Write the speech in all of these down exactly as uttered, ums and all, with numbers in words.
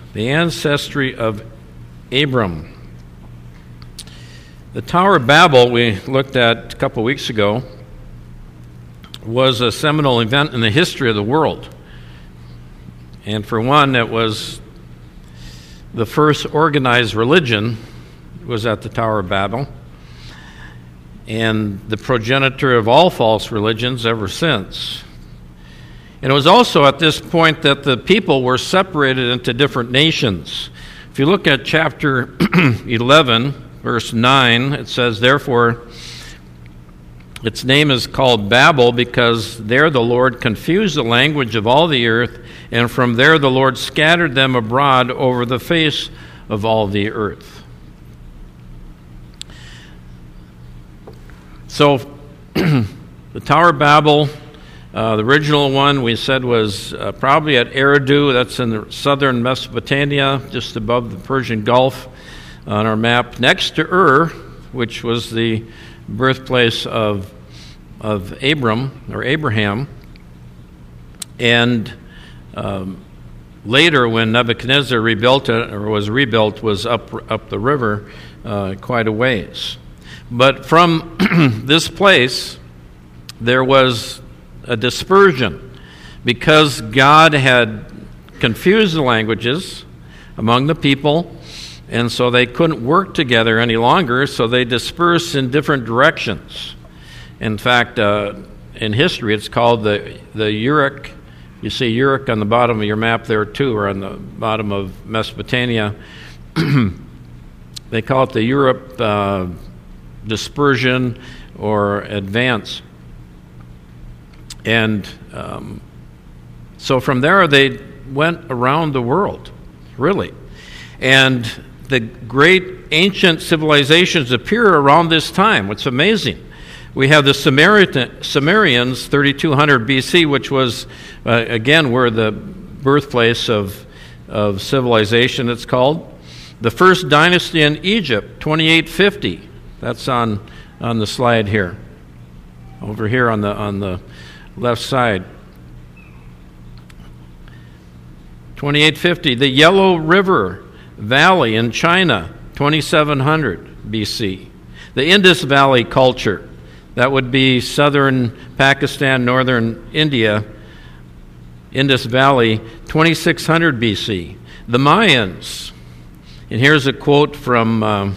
the ancestry of Abram. The Tower of Babel we looked at a couple weeks ago was a seminal event in the history of the world. And for one, it was the first organized religion was at the Tower of Babel, and the progenitor of all false religions ever since. And it was also at this point that the people were separated into different nations. If you look at chapter eleven, verse nine, it says, "Therefore, its name is called Babel, because there the Lord confused the language of all the earth, and from there the Lord scattered them abroad over the face of all the earth." So, the Tower of Babel, uh, the original one we said was uh, probably at Eridu. That's in the southern Mesopotamia, just above the Persian Gulf on our map, next to Ur, which was the birthplace of of Abram or Abraham. And um, later, when Nebuchadnezzar rebuilt it, or was rebuilt, was up up the river uh, quite a ways. But from this place, there was a dispersion because God had confused the languages among the people, and so they couldn't work together any longer, so they dispersed in different directions. In fact, uh, in history, it's called the, the Uruk. You see Uruk on the bottom of your map there, too, or on the bottom of Mesopotamia. They call it the Uruk uh, dispersion or advance. And um, so from there they went around the world, really. And the great ancient civilizations appear around this time. What's amazing, we have the Sumerian, Sumerians, thirty-two hundred B C, which was, uh, again, were the birthplace of, of civilization, it's called. The first dynasty in Egypt, twenty-eight fifty. That's on on the slide here, over here on the on the left side. twenty-eight fifty. The Yellow River Valley in China, twenty-seven hundred B C. The Indus Valley culture, that would be southern Pakistan, northern India. Indus Valley, twenty-six hundred B C. The Mayans, and here's a quote from Um,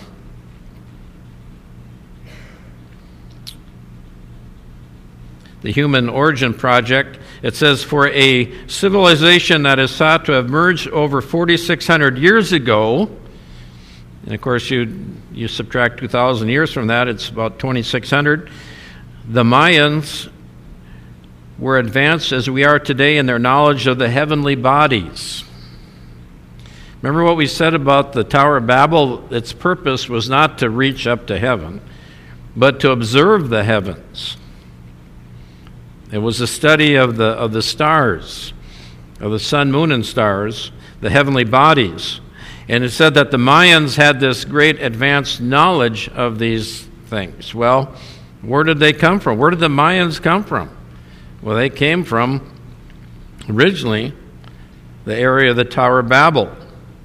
the Human Origin Project. It says, "For a civilization that is thought to have merged over forty-six hundred years ago," and of course you you subtract two thousand years from that, it's about twenty-six hundred, "the Mayans were advanced as we are today in their knowledge of the heavenly bodies." Remember what we said about the Tower of Babel? Its purpose was not to reach up to heaven, but to observe the heavens. It was a study of the of the stars, of the sun, moon, and stars, the heavenly bodies. And it said that the Mayans had this great advanced knowledge of these things. Well, where did they come from? Where did the Mayans come from? Well, they came from, originally, the area of the Tower of Babel.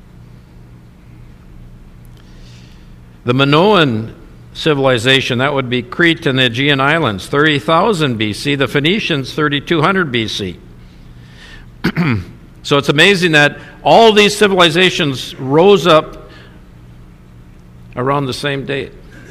The Minoan civilization, that would be Crete and the Aegean Islands, thirty thousand B C. The Phoenicians, thirty-two hundred B C. So it's amazing that all these civilizations rose up around the same date.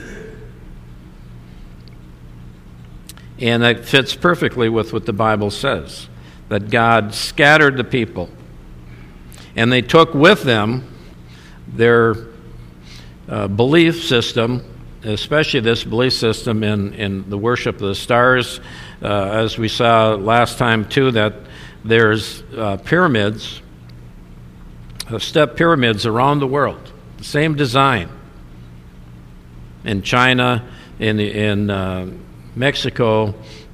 And that fits perfectly with what the Bible says, that God scattered the people, and they took with them their uh, belief system, especially this belief system in, in the worship of the stars. Uh, as we saw last time, too, that there's uh, pyramids, uh, step pyramids around the world, the same design. In China, in, in uh, Mexico,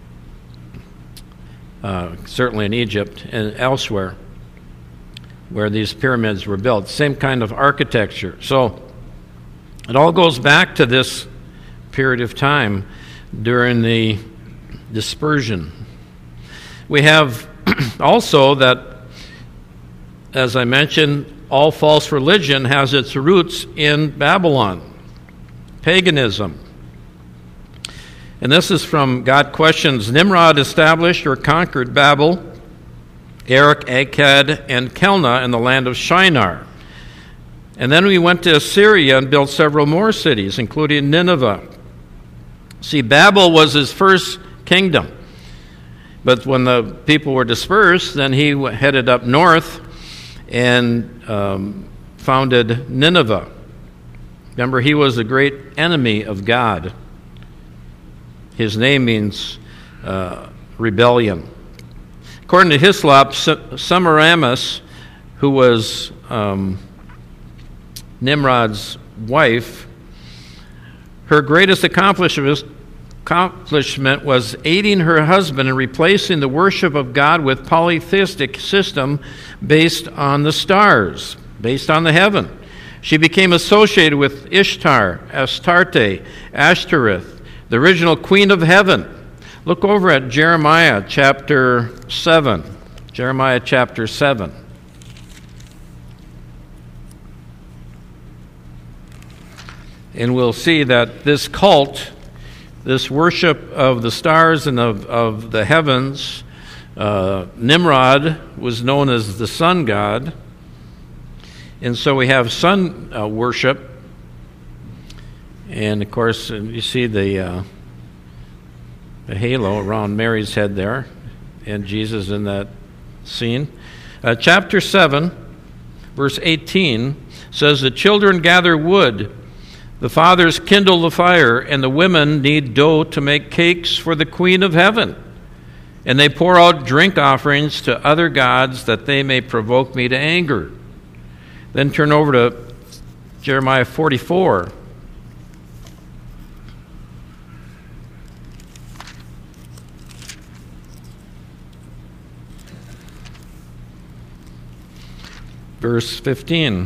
uh, certainly in Egypt, and elsewhere, where these pyramids were built. Same kind of architecture. So it all goes back to this period of time during the dispersion. We have also that, as I mentioned, all false religion has its roots in Babylon, paganism. And this is from God Questions. Nimrod established or conquered Babel, Erech, Akkad, and Calneh in the land of Shinar. And then we went to Assyria and built several more cities, including Nineveh. See, Babel was his first kingdom. But when the people were dispersed, then he headed up north and um, founded Nineveh. Remember, he was a great enemy of God. His name means uh, rebellion. According to Hislop, Semiramis, who was um, Nimrod's wife, her greatest accomplishment accomplishment was aiding her husband in replacing the worship of God with polytheistic system based on the stars, based on the heaven. She became associated with Ishtar, Astarte, Ashtoreth, the original queen of heaven. Look over at Jeremiah chapter seven. Jeremiah chapter seven. And we'll see that this cult, this worship of the stars and of, of the heavens, uh, Nimrod was known as the sun god. And so we have sun uh, worship. And, of course, you see the, uh, the halo around Mary's head there, and Jesus in that scene. Uh, chapter seven, verse eighteen, says, "The children gather wood, the fathers kindle the fire, and the women knead dough to make cakes for the Queen of Heaven. And they pour out drink offerings to other gods that they may provoke me to anger." Then turn over to Jeremiah forty-four. Verse fifteen.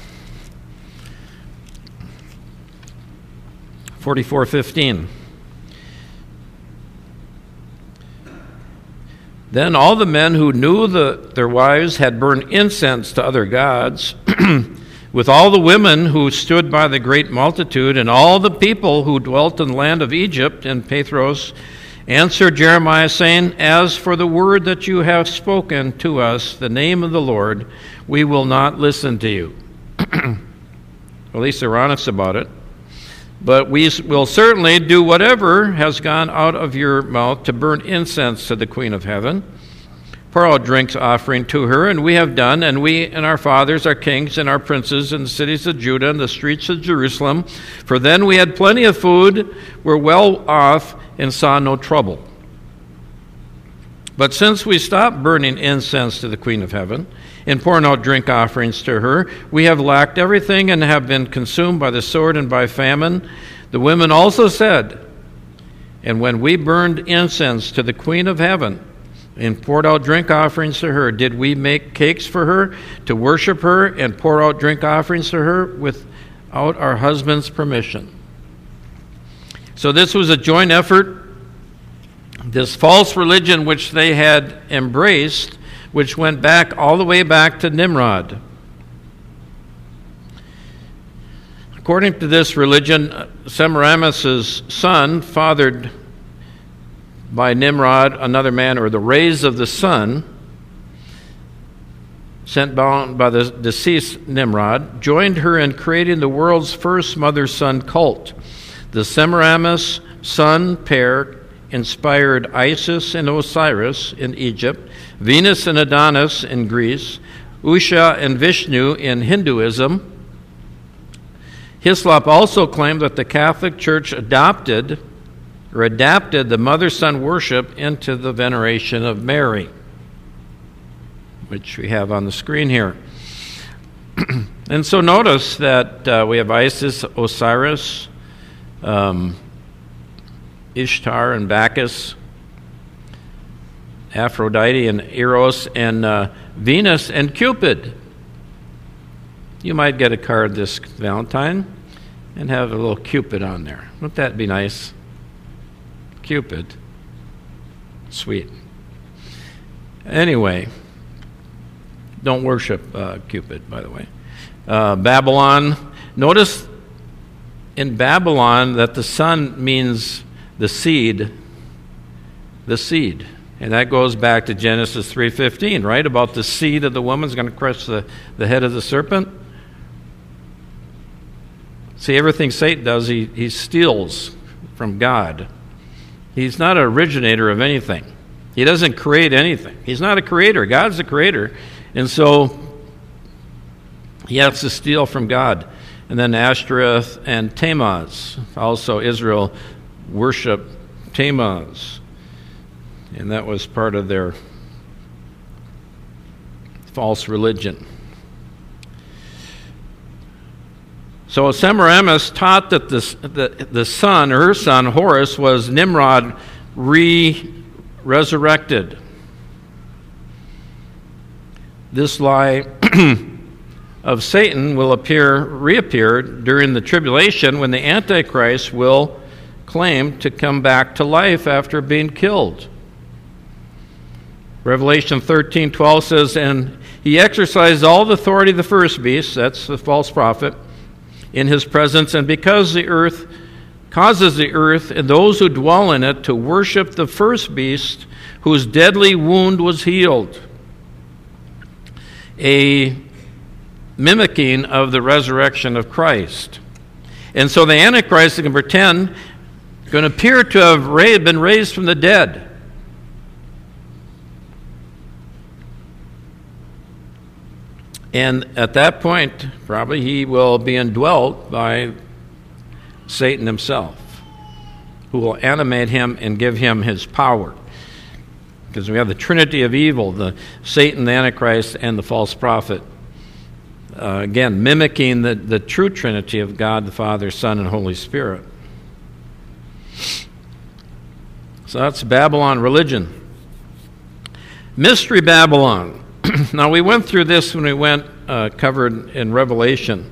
forty-four fifteen. "Then all the men who knew the, their wives had burned incense to other gods, with all the women who stood by the great multitude, and all the people who dwelt in the land of Egypt and Pathros, answered Jeremiah, saying, As for the word that you have spoken to us, the name of the Lord, we will not listen to you." At least they're honest about it. "But we will certainly do whatever has gone out of your mouth to burn incense to the Queen of Heaven, pour out drinks offering to her, and we have done, and we and our fathers, our kings, and our princes in the cities of Judah and the streets of Jerusalem. For then we had plenty of food, were well off, and saw no trouble. But since we stopped burning incense to the Queen of Heaven and pouring out drink offerings to her, we have lacked everything and have been consumed by the sword and by famine." The women also said, "And when we burned incense to the Queen of Heaven and poured out drink offerings to her, did we make cakes for her to worship her and pour out drink offerings to her without our husband's permission?" So this was a joint effort. This false religion which they had embraced, which went back all the way back to Nimrod. According to this religion, Semiramis' son, fathered by Nimrod, another man, or the rays of the sun, sent down by the deceased Nimrod, joined her in creating the world's first mother-son cult. The Semiramis son pair inspired Isis and Osiris in Egypt, Venus and Adonis in Greece, Usha and Vishnu in Hinduism. Hislop also claimed that the Catholic Church adopted or adapted the mother-son worship into the veneration of Mary, which we have on the screen here. And so notice that uh, we have Isis, Osiris, um, Ishtar and Bacchus, Aphrodite and Eros, and uh, Venus and Cupid. You might get a card this Valentine and have a little Cupid on there. Wouldn't that be nice? Cupid. Sweet. Anyway, Don't worship uh, Cupid, by the way. Uh, Babylon. Notice in Babylon that the sun means the seed, the seed. And that goes back to Genesis three fifteen, right? About the seed of the woman is going to crush the, the head of the serpent. See, everything Satan does, he, he steals from God. He's not an originator of anything. He doesn't create anything. He's not a creator. God's the creator. And so he has to steal from God. And then Ashtoreth and Tammuz. Also, Israel worshiped Tammuz. And that was part of their false religion. So Semiramis taught that the, the, the son, or her son, Horus, was Nimrod re-resurrected. This lie of Satan will appear, reappear during the tribulation when the Antichrist will claim to come back to life after being killed. Revelation thirteen twelve says, "And he exercised all the authority of the first beast," that's the false prophet, "in his presence, and because the earth causes the earth and those who dwell in it to worship the first beast whose deadly wound was healed." A mimicking of the resurrection of Christ. And so the Antichrist is going to pretend, going to appear to have been raised from the dead. And at that point, probably he will be indwelt by Satan himself, who will animate him and give him his power. Because we have the trinity of evil, the Satan, the Antichrist, and the false prophet. Uh, again, mimicking the, the true trinity of God, the Father, Son, and Holy Spirit. So that's Babylon religion. Mystery Babylon. Now, we went through this when we went uh, covered in Revelation.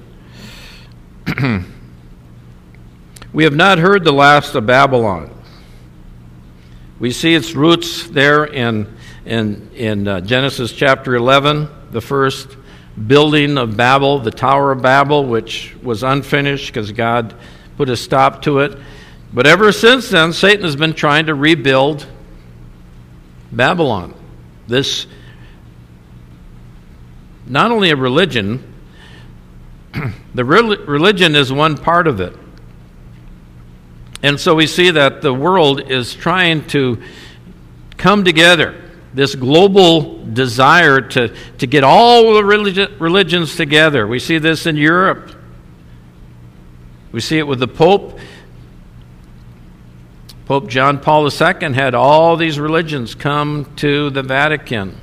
We have not heard the last of Babylon. We see its roots there in, in, in uh, Genesis chapter eleven, the first building of Babel, the Tower of Babel, which was unfinished because God put a stop to it. But ever since then, Satan has been trying to rebuild Babylon. This, not only a religion, the re- religion is one part of it. And so we see that the world is trying to come together, this global desire to, to get all the religi- religions together. We see this in Europe. We see it with the Pope. Pope John Paul the Second had all these religions come to the Vatican,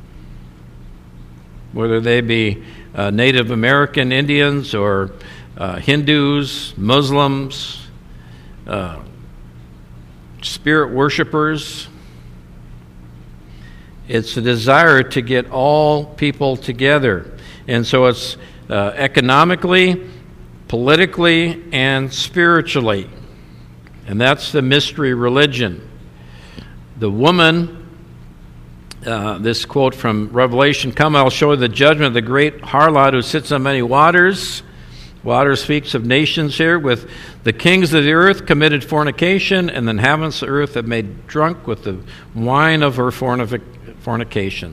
whether they be uh, Native American Indians or uh, Hindus, Muslims, Uh, spirit worshipers. It's a desire to get all people together. And so it's uh, economically, politically, and spiritually. And that's the mystery religion. The woman, uh, this quote from Revelation, "Come, I'll show you the judgment of the great harlot who sits on many waters." Water speaks of nations here. "With the kings of the earth committed fornication, and the inhabitants of the earth have made drunk with the wine of her fornication."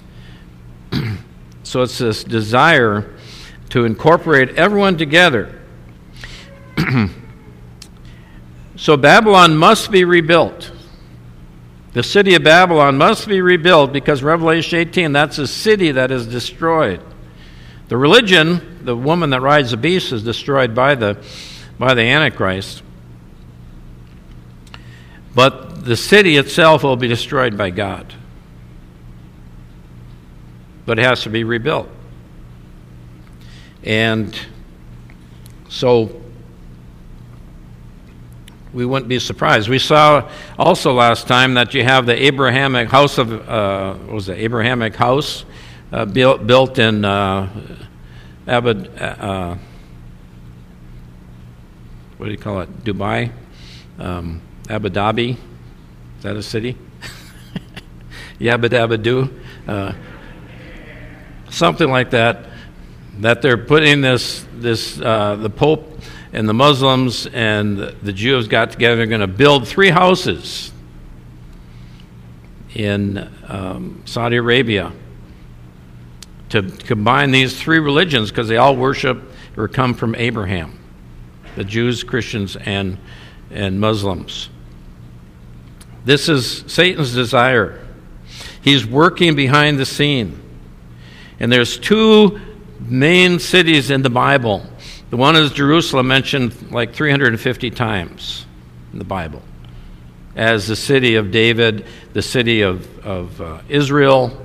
So it's this desire to incorporate everyone together. So Babylon must be rebuilt. The city of Babylon must be rebuilt because Revelation eighteen, that's a city that is destroyed. The religion, the woman that rides the beast, is destroyed by the by the Antichrist. But the city itself will be destroyed by God. But it has to be rebuilt. And so we wouldn't be surprised. We saw also last time that you have the Abrahamic house of, uh, what was it, Abrahamic house, Uh, built, built in uh, Abu, uh, what do you call it? Dubai, um, Abu Dhabi. Is that a city? Yabba Dabba Doo. Uh, something like that, that they're putting this, this uh, the Pope and the Muslims and the Jews got together, they're going to build three houses in um, Saudi Arabia to combine these three religions, because they all worship or come from Abraham, the Jews, Christians, and, and Muslims. This is Satan's desire. He's working behind the scene. And there's two main cities in the Bible. The one is Jerusalem, mentioned like three hundred fifty times in the Bible, as the city of David, the city of, of uh, Israel.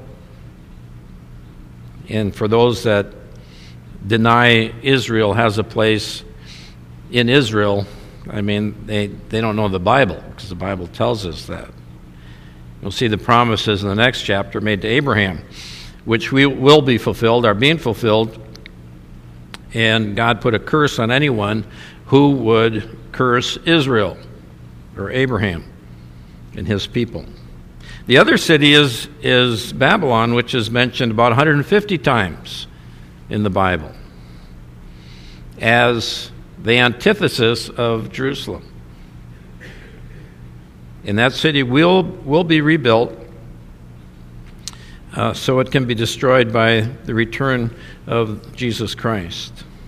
And for those that deny Israel has a place in Israel, I mean, they, they don't know the Bible, because the Bible tells us that. You'll see the promises in the next chapter made to Abraham, which we will be fulfilled, are being fulfilled. And God put a curse on anyone who would curse Israel or Abraham and his people. The other city is, is Babylon, which is mentioned about one hundred fifty times in the Bible as the antithesis of Jerusalem. And that city will, will be rebuilt uh, so it can be destroyed by the return of Jesus Christ.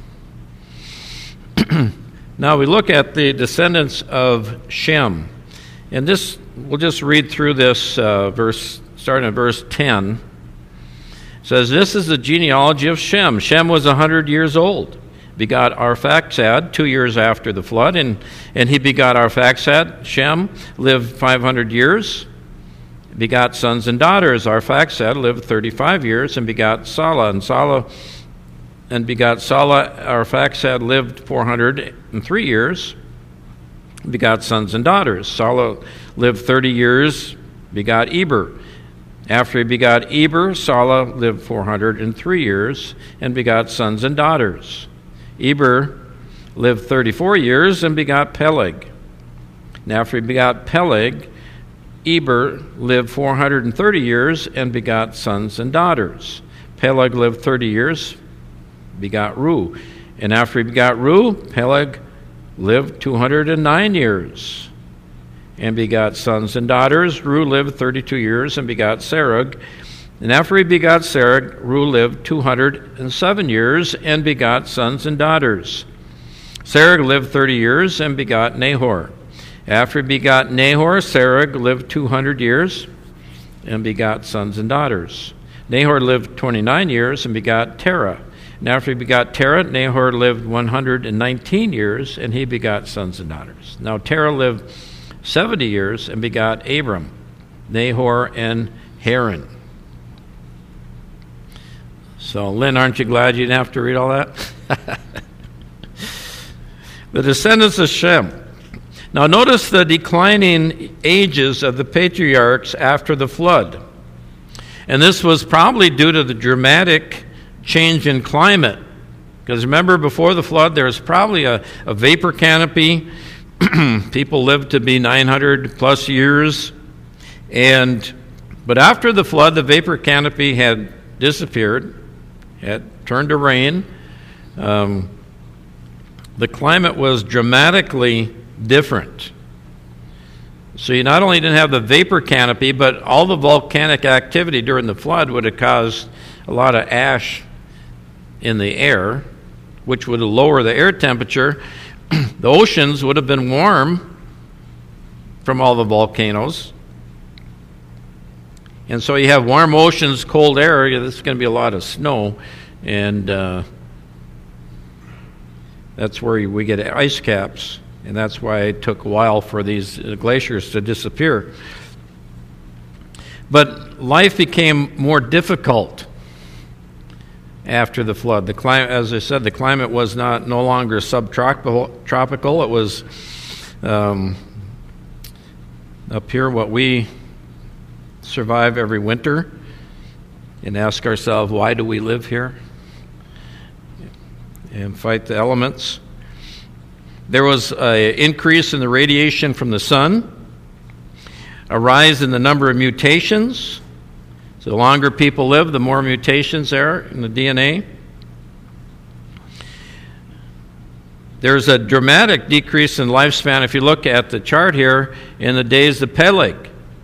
Now we look at the descendants of Shem. And this, we'll just read through this uh, verse, starting at verse ten. It says, "This is the genealogy of Shem. Shem was a hundred years old, begot Arphaxad two years after the flood, and, and he begot Arphaxad. Shem lived five hundred years, begot sons and daughters. Arphaxad lived thirty-five years and begot Salah, and Salah and begot Salah. Arphaxad lived four hundred three years, begot sons and daughters. Salah lived thirty years, begot Eber. After he begot Eber, Salah lived four hundred three years and begot sons and daughters. Eber lived thirty-four years and begot Peleg. And after he begot Peleg, Eber lived four hundred thirty years and begot sons and daughters. Peleg lived thirty years, begot Ru. And after he begot Ru, Peleg lived two hundred nine years and begot sons and daughters. Ru lived thirty-two years and begot Serug. And after he begot Serug, Ru lived two hundred seven years and begot sons and daughters. Serug lived thirty years and begot Nahor. After he begot Nahor, Serug lived two hundred years and begot sons and daughters. Nahor lived twenty-nine years and begot Terah. And after he begot Terah, Nahor lived one hundred nineteen years and he begot sons and daughters. Now Terah lived seventy years and begot Abram, Nahor, and Haran." So, Lynn, aren't you glad you didn't have to read all that? The descendants of Shem. Now, notice the declining ages of the patriarchs after the flood. And this was probably due to the dramatic change in climate. Because remember, before the flood, there was probably a, a vapor canopy. People lived to be nine hundred plus years. And but after the flood, the vapor canopy had disappeared. It turned to rain. Um, the climate was dramatically different. So you not only didn't have the vapor canopy, but all the volcanic activity during the flood would have caused a lot of ash in the air, which would lower the air temperature. The oceans would have been warm from all the volcanoes. And so you have warm oceans, cold air. There's going to be a lot of snow. And uh, that's where we get ice caps. And that's why it took a while for these glaciers to disappear. But life became more difficult after the flood. The climate, as I said, the climate was not no longer subtropical. Tropical. It was um, up here what we survive every winter and ask ourselves, why do we live here? And fight the elements. There was an increase in the radiation from the sun, a rise in the number of mutations. So the longer people live, the more mutations there are in the D N A. There's a dramatic decrease in lifespan if you look at the chart here in the days of Peleg.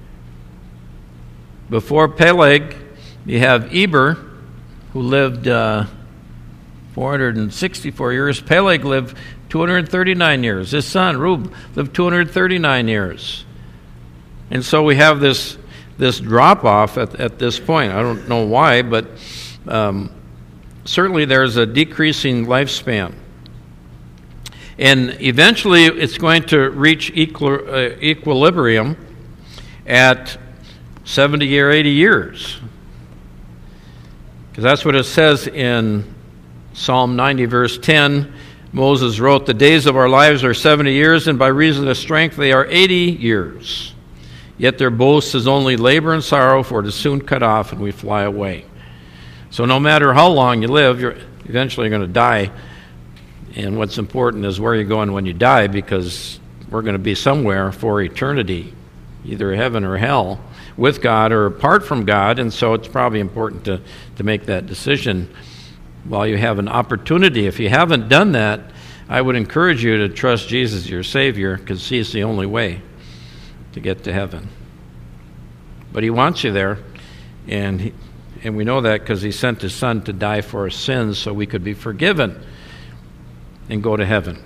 Before Peleg, you have Eber, who lived uh, four hundred sixty-four years. Peleg lived two hundred thirty-nine years. His son, Reuben, lived two hundred thirty-nine years. And so we have this this drop-off at, at this point. I don't know why, but um, certainly there's a decreasing lifespan. And eventually it's going to reach equi- uh, equilibrium at seventy or eighty years. Because that's what it says in Psalm ninety, verse ten. Moses wrote, "The days of our lives are seventy years, and by reason of strength they are eighty years. Yet their boast is only labor and sorrow, for it is soon cut off, and we fly away." So no matter how long you live, you're eventually going to die. And what's important is where you're going when you die, because we're going to be somewhere for eternity, either heaven or hell, with God or apart from God. And so it's probably important to, to make that decision while you have an opportunity. If you haven't done that, I would encourage you to trust Jesus, your Savior, because He's the only way to get to heaven. But He wants you there, and he, and we know that because He sent His Son to die for our sins so we could be forgiven and go to heaven.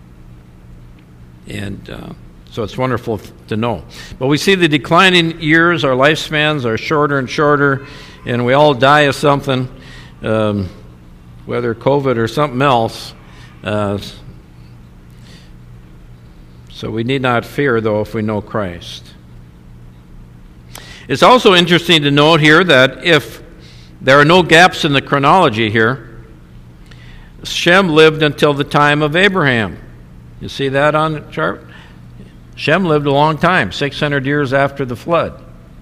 And uh, so it's wonderful to know. But we see the declining years, our lifespans are shorter and shorter, and we all die of something, um, whether COVID or something else. Uh, so we need not fear, though, if we know Christ. It's also interesting to note here that if there are no gaps in the chronology here, Shem lived until the time of Abraham. You see that on the chart? Shem lived a long time, six hundred years after the flood.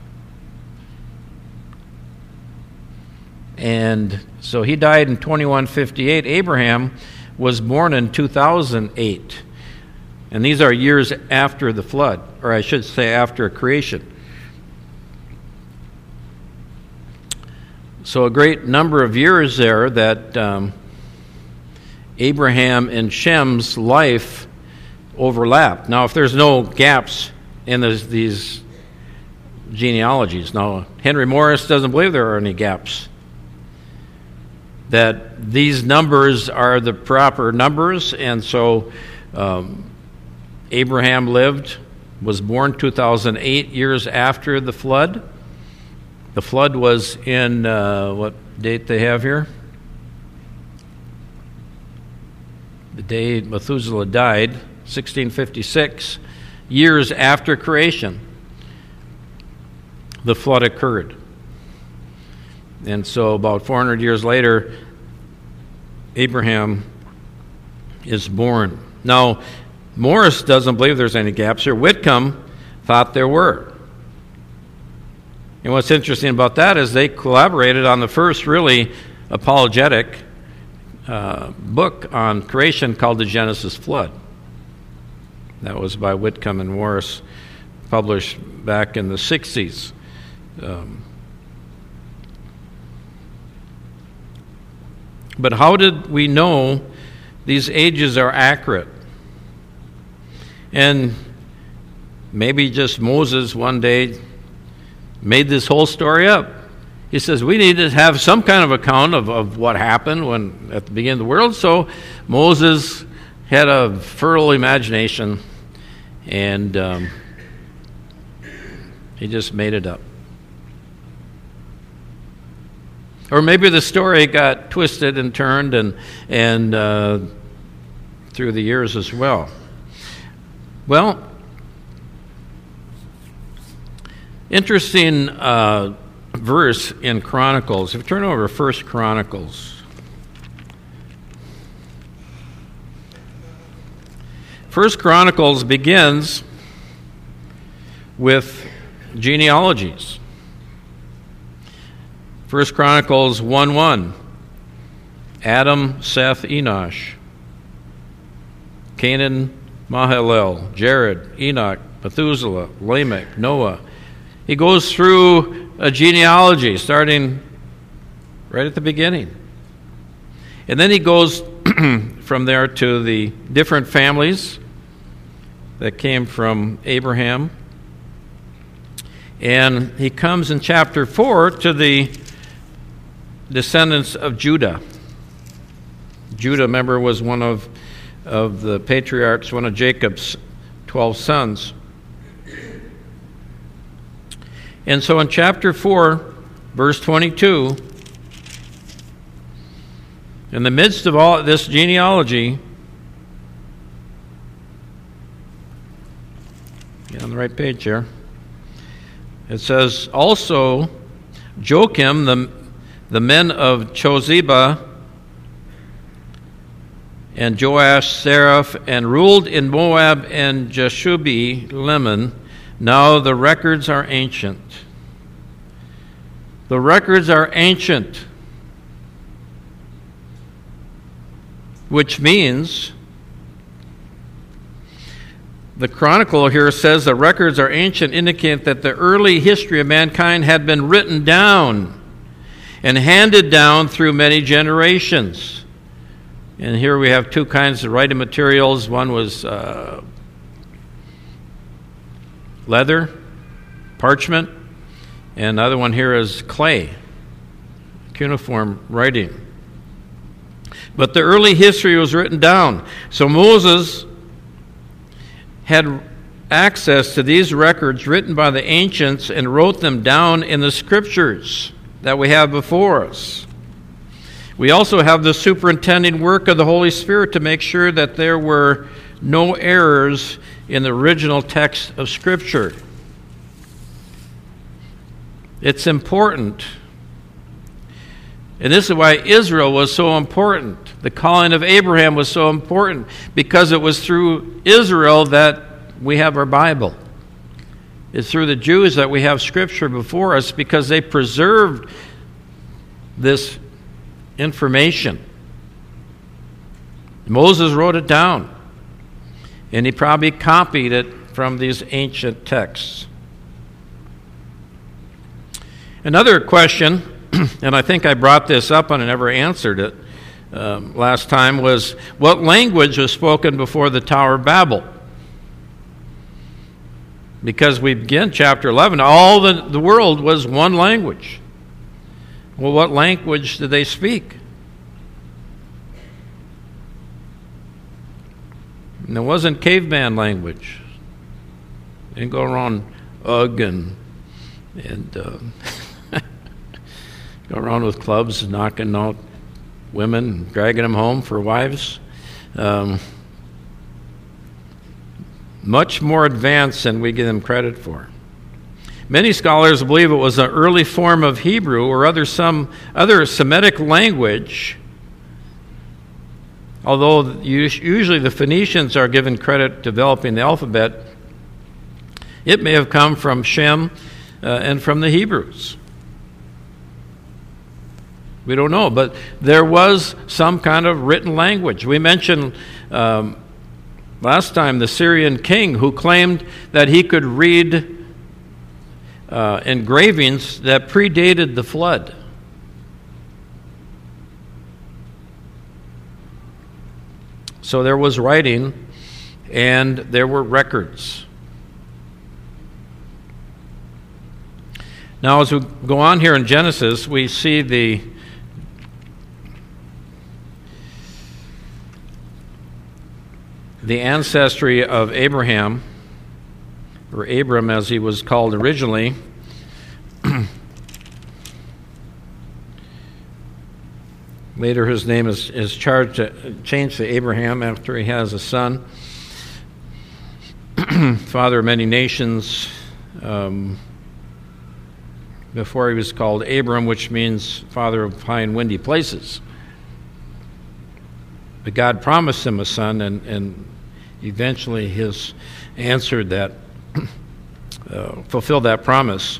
And so he died in twenty-one fifty-eight. Abraham was born in two thousand eight. And these are years after the flood, or I should say after creation. So a great number of years there that um, Abraham and Shem's life overlapped. Now, if there's no gaps in this, these genealogies, now Henry Morris doesn't believe there are any gaps, that these numbers are the proper numbers, and so um, Abraham lived, was born two thousand eight years after the flood. The flood was in, uh, what date they have here? The day Methuselah died, sixteen fifty-six, years after creation, the flood occurred. And so about four hundred years later, Abraham is born. Now, Morris doesn't believe there's any gaps here. Whitcomb thought there were. And what's interesting about that is they collaborated on the first really apologetic uh, book on creation called the Genesis Flood. That was by Whitcomb and Morris, published back in the sixties. Um, but how did we know these ages are accurate? And maybe just Moses one day made this whole story up. He says, we need to have some kind of account of, of what happened when at the beginning of the world. So Moses had a fertile imagination, and um, he just made it up. Or maybe the story got twisted and turned and and uh, through the years as well. Well, interesting uh, verse in Chronicles. If you turn over First Chronicles. First Chronicles begins with genealogies. First Chronicles one one, Adam, Seth, Enosh, Canaan, Mahalalel, Jared, Enoch, Methuselah, Lamech, Noah. He goes through a genealogy, starting right at the beginning. And then he goes from there to the different families that came from Abraham. And he comes in chapter four to the descendants of Judah. Judah, remember, was one of, of the patriarchs, one of Jacob's twelve sons. And so in chapter four, verse twenty-two, in the midst of all this genealogy, get on the right page here, it says, also Joachim, the, the men of Chozeba, and Joash, Seraph, and ruled in Moab and Jeshubi, Leman. Now the records are ancient. The records are ancient, which means the chronicle here says the records are ancient, indicate that the early history of mankind had been written down and handed down through many generations. And here we have two kinds of writing materials. One was uh, leather, parchment, and the other one here is clay, cuneiform writing. But the early history was written down. So Moses had access to these records written by the ancients and wrote them down in the scriptures that we have before us. We also have the superintending work of the Holy Spirit to make sure that there were no errors in the original text of Scripture. It's important. And this is why Israel was so important. The calling of Abraham was so important, because it was through Israel that we have our Bible. It's through the Jews that we have Scripture before us, because they preserved this information. Moses wrote it down, and he probably copied it from these ancient texts. Another question, and I think I brought this up and I never answered it um, last time, was what language was spoken before the Tower of Babel? Because we begin chapter eleven, all the, the world was one language. Well, what language did they speak? And it wasn't caveman language. They didn't go around ugh and, and uh, go around with clubs, knocking out women, dragging them home for wives. Um, much more advanced than we give them credit for. Many scholars believe it was an early form of Hebrew or other some other Semitic language, although usually the Phoenicians are given credit developing the alphabet. It may have come from Shem uh, and from the Hebrews. We don't know, but there was some kind of written language. We mentioned um, last time the Syrian king who claimed that he could read uh, engravings that predated the flood. So there was writing and there were records. Now, as we go on here in Genesis, we see the the ancestry of Abraham, or Abram as he was called originally. Later his name is, is charged to, changed to Abraham after he has a son. Father of many nations. Um, before he was called Abram, which means father of high and windy places. But God promised him a son, and, and eventually his answered that, uh, fulfilled that promise.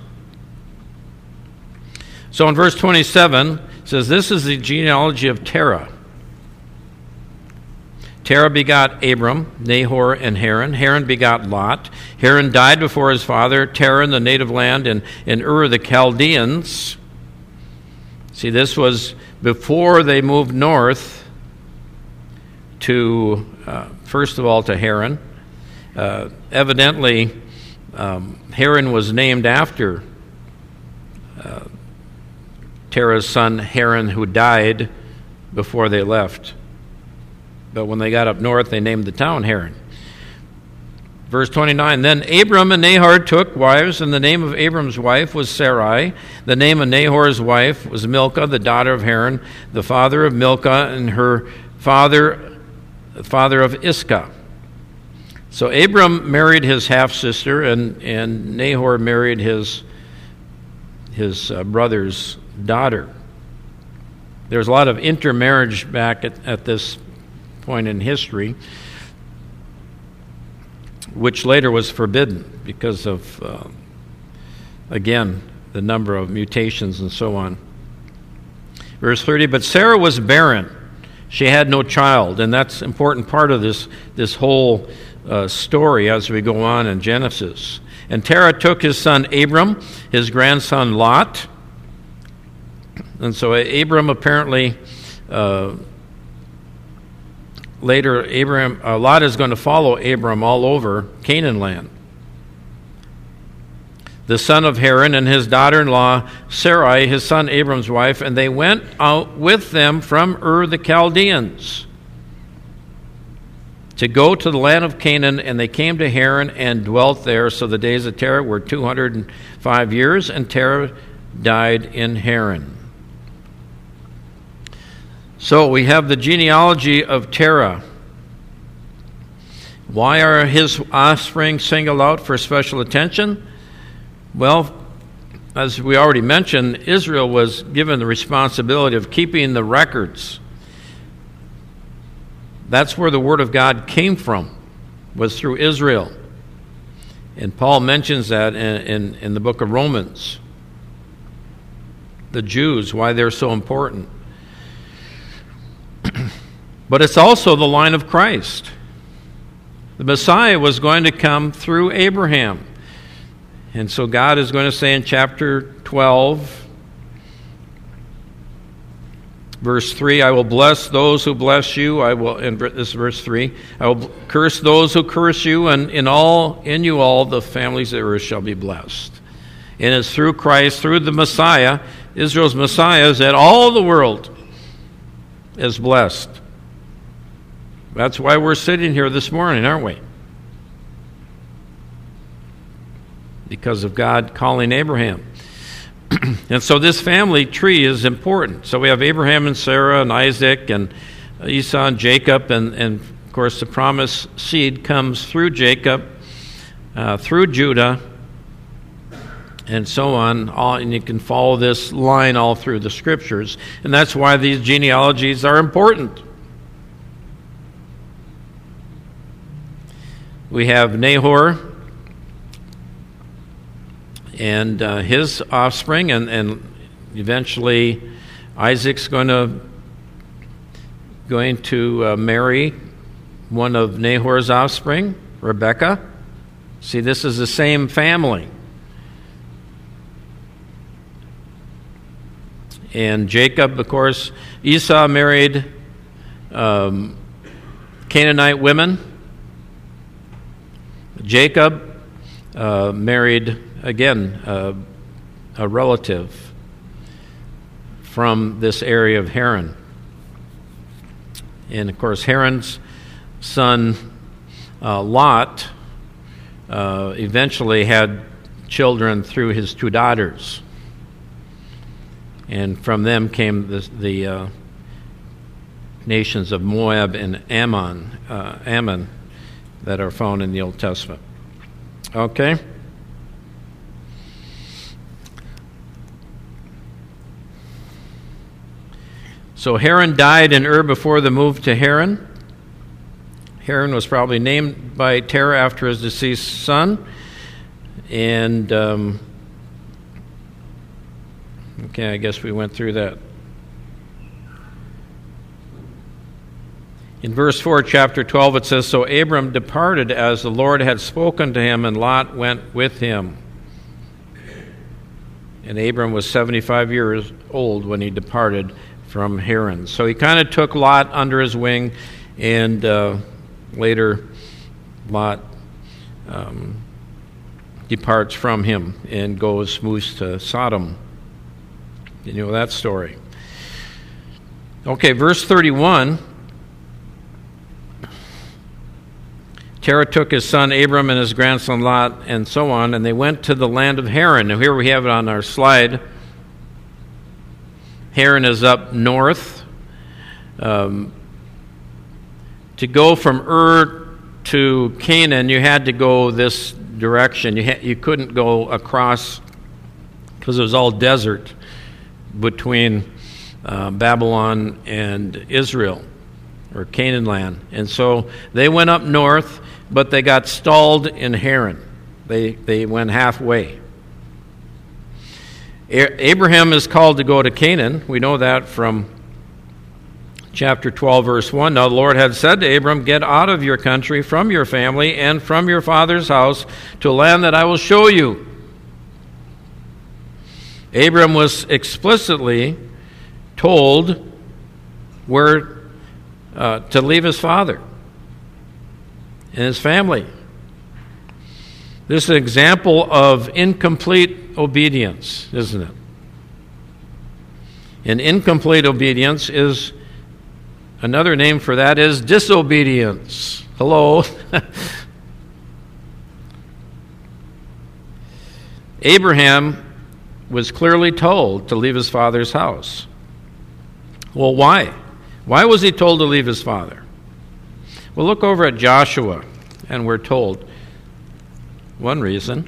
So in verse twenty-seven, it says, this is the genealogy of Terah. Terah begot Abram, Nahor, and Haran. Haran begot Lot. Haran died before his father, Terah, in the native land, in, in Ur of the Chaldeans. See, this was before they moved north to, uh, first of all, to Haran. Uh, evidently, um, Haran was named after uh, Terah's son Haran, who died before they left. But when they got up north, they named the town Haran. Verse twenty-nine, then Abram and Nahor took wives, and the name of Abram's wife was Sarai. The name of Nahor's wife was Milcah, the daughter of Haran, the father of Milcah, and her father, the father of Iscah. So Abram married his half-sister, and, and Nahor married his, his uh, brother's daughter. There's a lot of intermarriage back at, at this point in history, which later was forbidden because of, uh, again, the number of mutations and so on. Verse thirty, but Sarah was barren. She had no child, and that's an important part of this, this whole uh, story as we go on in Genesis. And Terah took his son Abram, his grandson Lot, and so Abram apparently... Uh, Later, Abraham, uh, Lot is going to follow Abram all over Canaan land. The son of Haran and his daughter-in-law Sarai, his son Abram's wife, and they went out with them from Ur the Chaldeans to go to the land of Canaan, and they came to Haran and dwelt there. So the days of Terah were two hundred five years, and Terah died in Haran. So we have the genealogy of Terah. Why are his offspring singled out for special attention? Well, as we already mentioned, Israel was given the responsibility of keeping the records. That's where the Word of God came from, was through Israel. And Paul mentions that in, in, in the book of Romans. The Jews, why they're so important. But it's also the line of Christ. The Messiah was going to come through Abraham. And so God is going to say in chapter twelve, verse three, I will bless those who bless you. I will, in this is verse three, I will curse those who curse you, and in all, in you all, the families of the earth shall be blessed. And it's through Christ, through the Messiah, Israel's Messiah, that all the world is blessed. That's why we're sitting here this morning, aren't we? Because of God calling Abraham. And so this family tree is important. So we have Abraham and Sarah and Isaac and Esau and Jacob, and, and of course the promised seed comes through Jacob, uh, through Judah, and so on. All, and you can follow this line all through the Scriptures. And that's why these genealogies are important. We have Nahor and uh, his offspring, and, and eventually Isaac's going to going to uh, marry one of Nahor's offspring, Rebekah. See, this is the same family. And Jacob, of course, Esau married um, Canaanite women. Jacob uh, married, again, uh, a relative from this area of Haran. And, of course, Haran's son, uh, Lot, uh, eventually had children through his two daughters. And from them came the, the uh, nations of Moab and Ammon, uh, Ammon, that are found in the Old Testament. Okay? So Haran died in Ur before the move to Haran. Haran was probably named by Terah after his deceased son. And, um, okay, I guess we went through that. In verse four, chapter twelve, it says, "So Abram departed as the Lord had spoken to him, and Lot went with him." And Abram was seventy-five years old when he departed from Haran. So he kind of took Lot under his wing, and uh, later Lot um, departs from him and goes, moves to Sodom. You know that story. Okay, verse thirty-one. Terah took his son Abram and his grandson Lot and so on, and they went to the land of Haran. Now here we have it on our slide. Haran is up north. Um, to go from Ur to Canaan, you had to go this direction. You, ha- you couldn't go across because it was all desert between uh, Babylon and Israel, or Canaan land. And so they went up north, but they got stalled in Haran. They they went halfway. A- Abraham is called to go to Canaan. We know that from chapter twelve, verse one. "Now the Lord had said to Abram, Get out of your country, from your family, and from your father's house, to a land that I will show you." Abram was explicitly told where uh, to leave his father and his family. This is an example of incomplete obedience, isn't it? And incomplete obedience is, another name for that is disobedience. Hello. Abraham was clearly told to leave his father's house. Well, why? Why was he told to leave his father? Well, look over at Joshua, and we're told one reason.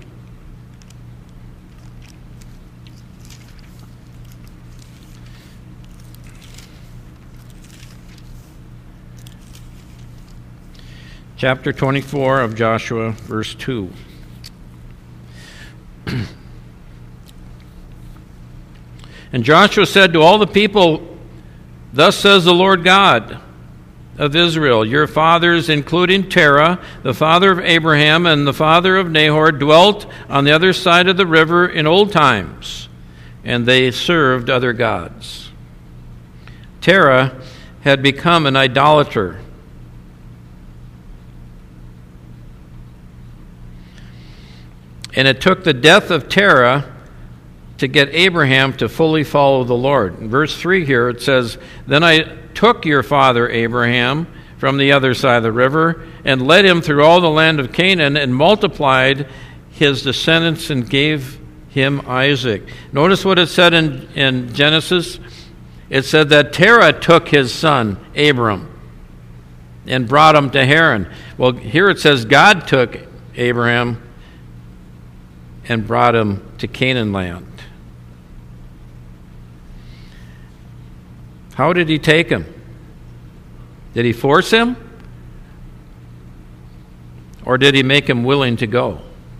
Chapter twenty-four of Joshua, verse two. "And Joshua said to all the people, Thus says the Lord God of Israel, your fathers, including Terah, the father of Abraham and the father of Nahor, dwelt on the other side of the river in old times, and they served other gods." Terah had become an idolater. And it took the death of Terah to get Abraham to fully follow the Lord. In verse three here it says, "Then I took your father Abraham from the other side of the river and led him through all the land of Canaan and multiplied his descendants and gave him Isaac." Notice what it said in, in Genesis. It said that Terah took his son Abram and brought him to Haran. Well, here it says God took Abraham and brought him to Canaan land. How did he take him? Did he force him? Or did he make him willing to go?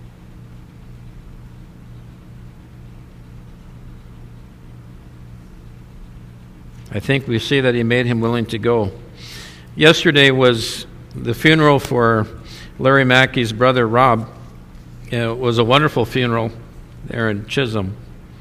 I think we see that he made him willing to go. Yesterday was the funeral for Larry Mackey's brother, Rob. It was a wonderful funeral there in Chisholm.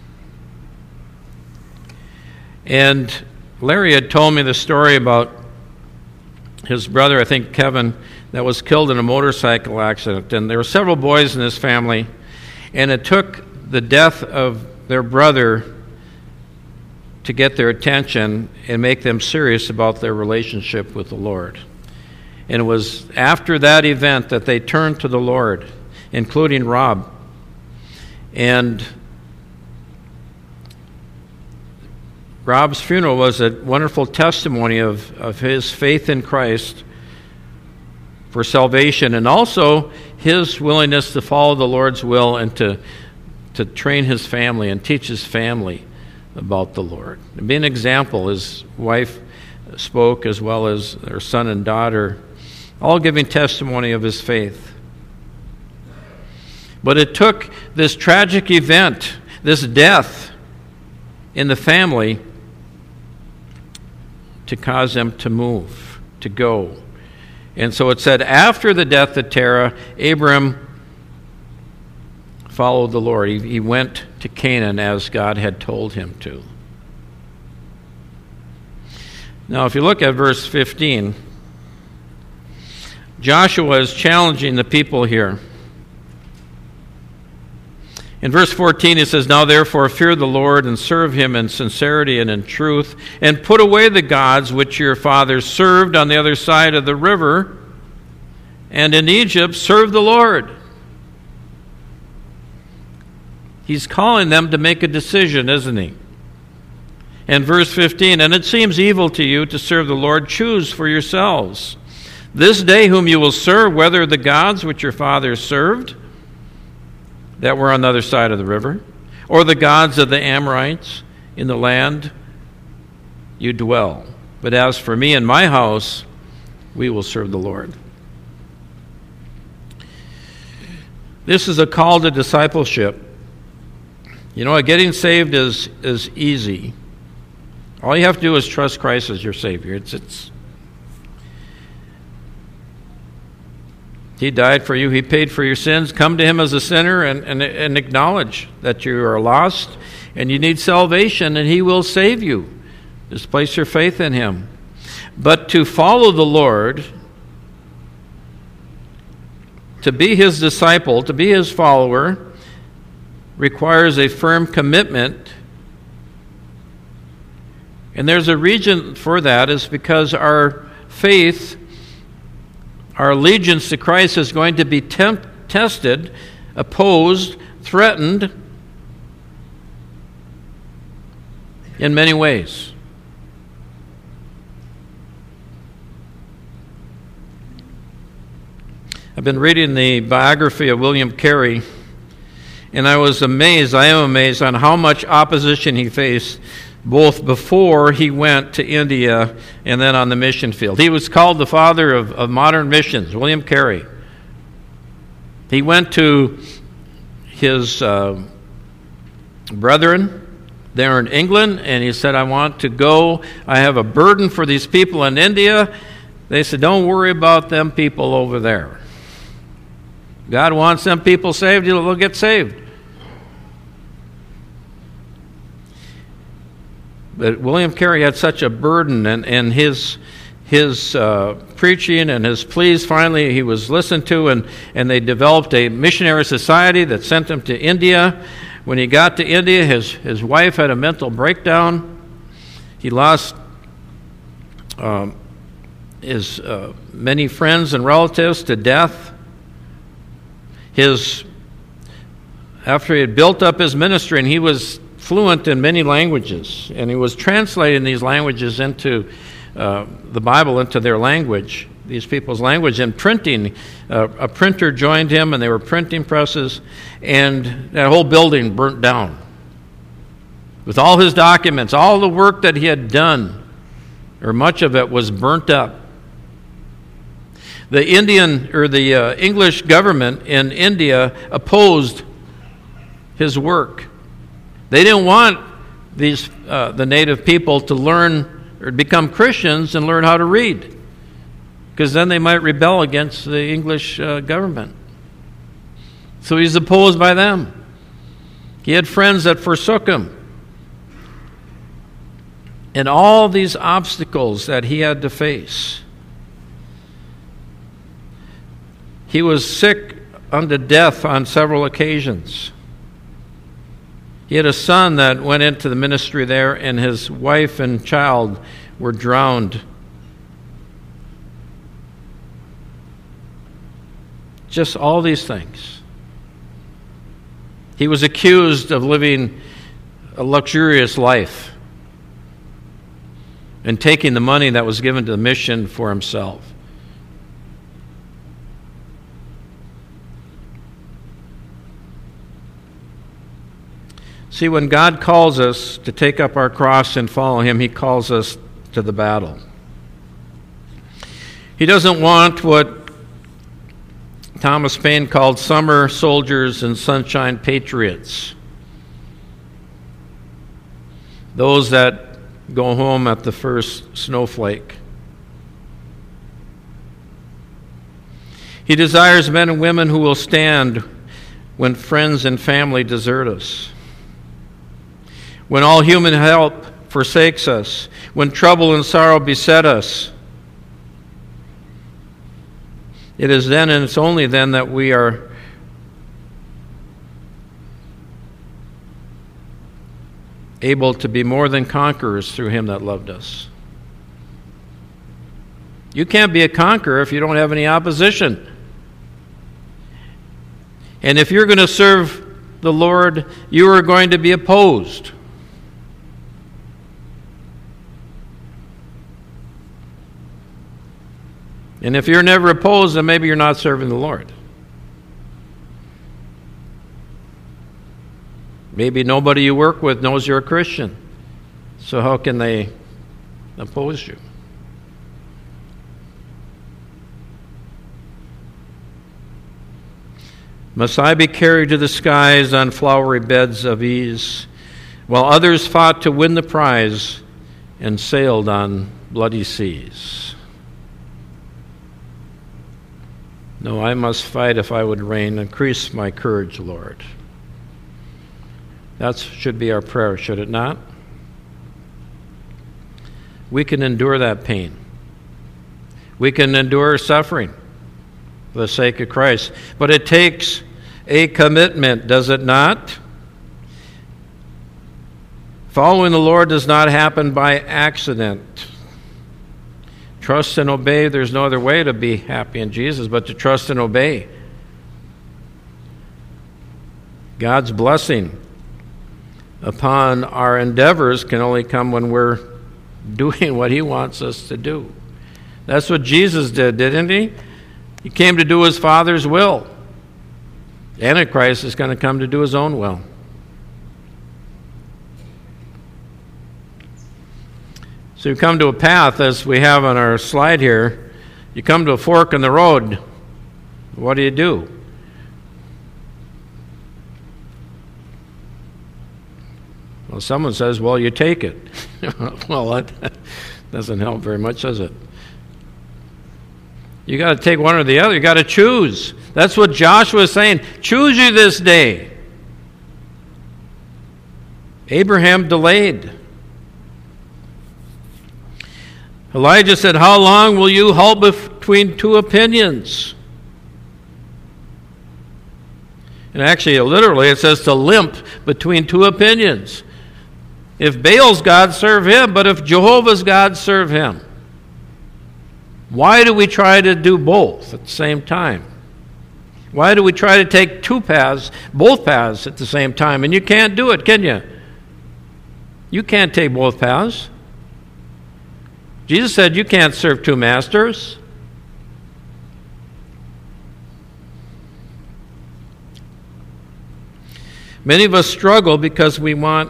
And Larry had told me the story about his brother, I think Kevin, that was killed in a motorcycle accident. And there were several boys in his family, and it took the death of their brother to get their attention and make them serious about their relationship with the Lord. And it was after that event that they turned to the Lord, including Rob. And Rob's funeral was a wonderful testimony of, of his faith in Christ for salvation, and also his willingness to follow the Lord's will and to, to train his family and teach his family about the Lord. And be an example. His wife spoke, as well as their son and daughter, all giving testimony of his faith. But it took this tragic event, this death in the family, to cause them to move, to go. And so it said, after the death of Terah, Abram followed the Lord. He, he went to Canaan as God had told him to. Now, if you look at verse fifteen, Joshua is challenging the people here. In verse fourteen, it says, now therefore fear the Lord and serve him in sincerity and in truth, and put away the gods which your fathers served on the other side of the river, and in Egypt serve the Lord. He's calling them to make a decision, isn't he? And verse fifteen, and it seems evil to you to serve the Lord, choose for yourselves this day whom you will serve, whether the gods which your fathers served, that were on the other side of the river, or the gods of the Amorites in the land you dwell. But as for me and my house, we will serve the Lord. This is a call to discipleship. You know, getting saved is, is easy. All you have to do is trust Christ as your Savior. It's it's He died for you. He paid for your sins. Come to him as a sinner and, and, and acknowledge that you are lost and you need salvation, and he will save you. Just place your faith in him. But to follow the Lord, to be his disciple, to be his follower, requires a firm commitment. And there's a reason for that, is because our faith, our allegiance to Christ is going to be temp- tested, opposed, threatened in many ways. I've been reading the biography of William Carey, and I was amazed, I am amazed on how much opposition he faced both before he went to India and then on the mission field. He was called the father of, of modern missions, William Carey. He went to his uh, brethren there in England, and he said, I want to go. I have a burden for these people in India. They said, don't worry about them people over there. God wants them people saved, they'll get saved. But William Carey had such a burden, and, and his his uh, preaching and his pleas, finally he was listened to, and, and they developed a missionary society that sent him to India. When he got to India, his, his wife had a mental breakdown. He lost um, his uh, many friends and relatives to death. His after he had built up his ministry, and he was fluent in many languages, and he was translating these languages into uh, the Bible, into their language, these people's language, and printing. Uh, a printer joined him, and they were printing presses, and that whole building burnt down with all his documents. All the work that he had done, or much of it, was burnt up. The Indian or the uh, English government in India opposed his work. They didn't want these uh, the native people to learn or become Christians and learn how to read, because then they might rebel against the English uh, government. So he's opposed by them. He had friends that forsook him. And all these obstacles that he had to face. He was sick unto death on several occasions. He had a son that went into the ministry there, and his wife and child were drowned. Just all these things. He was accused of living a luxurious life and taking the money that was given to the mission for himself. See, when God calls us to take up our cross and follow him, he calls us to the battle. He doesn't want what Thomas Paine called summer soldiers and sunshine patriots. Those that go home at the first snowflake. He desires men and women who will stand when friends and family desert us, when all human help forsakes us, when trouble and sorrow beset us. It is then, and it's only then, that we are able to be more than conquerors through Him that loved us. You can't be a conqueror if you don't have any opposition. And if you're going to serve the Lord, you are going to be opposed. And if you're never opposed, then maybe you're not serving the Lord. Maybe nobody you work with knows you're a Christian. So how can they oppose you? Must I be carried to the skies on flowery beds of ease, while others fought to win the prize and sailed on bloody seas? No, I must fight if I would reign. Increase my courage, Lord. That should be our prayer, should it not? We can endure that pain. We can endure suffering for the sake of Christ. But it takes a commitment, does it not? Following the Lord does not happen by accident. Trust and obey. There's no other way to be happy in Jesus but to trust and obey. God's blessing upon our endeavors can only come when we're doing what He wants us to do. That's what Jesus did, didn't He? He came to do His Father's will. Antichrist is going to come to do his own will. So you come to a path, as we have on our slide here. You come to a fork in the road. What do you do? Well, someone says, well, you take it. Well, that doesn't help very much, does it? You got to take one or the other. You got to choose. That's what Joshua is saying. Choose you this day. Abraham delayed. Elijah said, how long will you halt between two opinions? And actually, literally, it says to limp between two opinions. If Baal's God, serve him, but if Jehovah's God, serve him. Why do we try to do both at the same time? Why do we try to take two paths, both paths at the same time? And you can't do it, can you? You can't take both paths. Jesus said you can't serve two masters. Many of us struggle because we want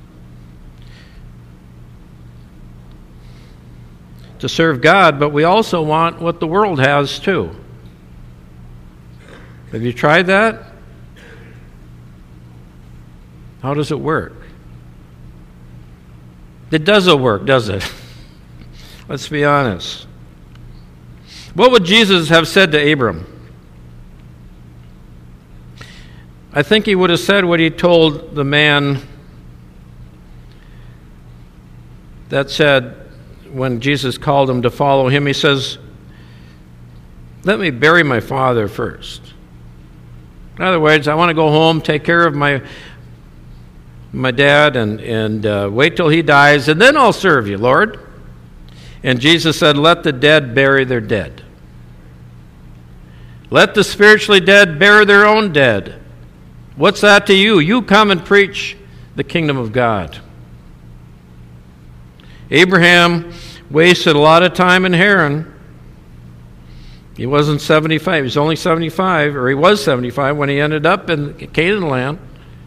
to serve God, but we also want what the world has too. Have you tried that? How does it work? It doesn't work, does it? Let's be honest. What would Jesus have said to Abram? I think he would have said what he told the man that said, when Jesus called him to follow him, he says, let me bury my father first. In other words, I want to go home, take care of my my dad, and, and uh, wait till he dies, and then I'll serve you, Lord. And Jesus said, let the dead bury their dead. Let the spiritually dead bury their own dead. What's that to you? You come and preach the kingdom of God. Abraham wasted a lot of time in Haran. He wasn't seventy-five. He was only seventy-five, or he was seventy-five when he ended up in Canaan land.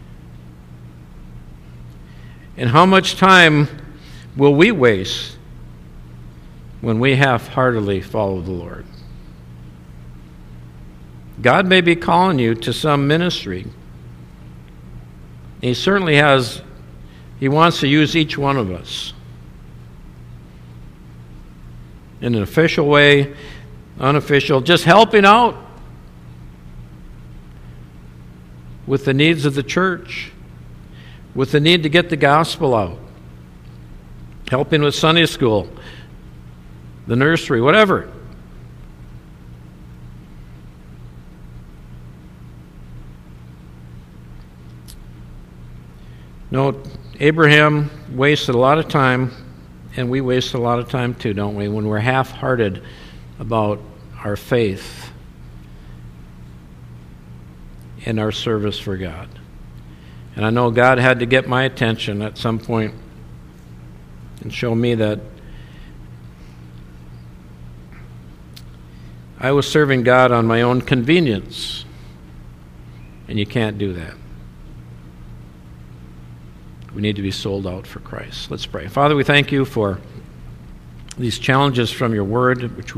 And how much time will we waste when we half-heartedly follow the Lord? God may be calling you to some ministry. He certainly has. He wants to use each one of us in an official way, unofficial, just helping out with the needs of the church, with the need to get the gospel out, helping with Sunday school, the nursery, whatever. No, Abraham wasted a lot of time, and we waste a lot of time too, don't we, when we're half-hearted about our faith and our service for God. And I know God had to get my attention at some point and show me that I was serving God on my own convenience, and you can't do that. We need to be sold out for Christ. Let's pray. Father, we thank you for these challenges from your word, which